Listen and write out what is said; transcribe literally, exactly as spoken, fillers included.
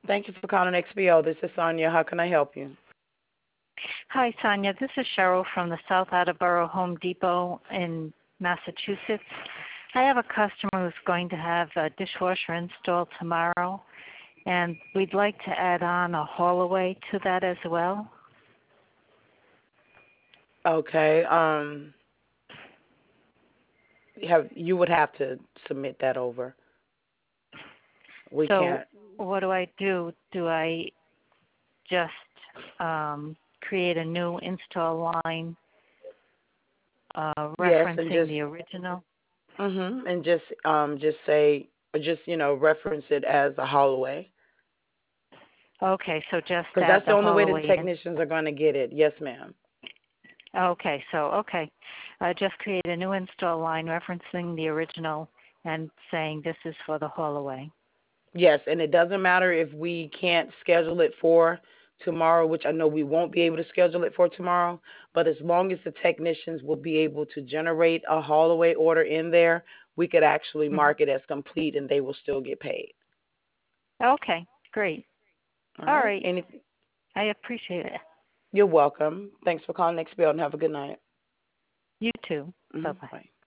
Thank you for calling X B O. This is Sonia. How can I help you? Hi, Sonia. This is Cheryl from the South Attleboro Home Depot in Massachusetts. I have a customer who's going to have a dishwasher installed tomorrow, and we'd like to add on a haul-away to that as well. Okay. Um, have you would have to submit that over. We So can't. what do I do? Do I just um, create a new install line uh, Yes, and referencing just the original? mhm, and just um, just say, or just you know, reference it as a Holloway, Okay, so just because add that's the the only way the haul-away in. technicians are going to get it. Yes, ma'am. Okay, so, okay. Uh, just create a new install line referencing the original and saying this is for the haul-away. Yes, and it doesn't matter if we can't schedule it for tomorrow, which I know we won't be able to schedule it for tomorrow, but as long as the technicians will be able to generate a haul-away order in there, we could actually Mhm. mark it as complete and they will still get paid. Okay, great. All All right? right. Anything? I appreciate it. You're welcome. Thanks for calling X B L and have a good night. You too. Hmm. Bye-bye. Bye.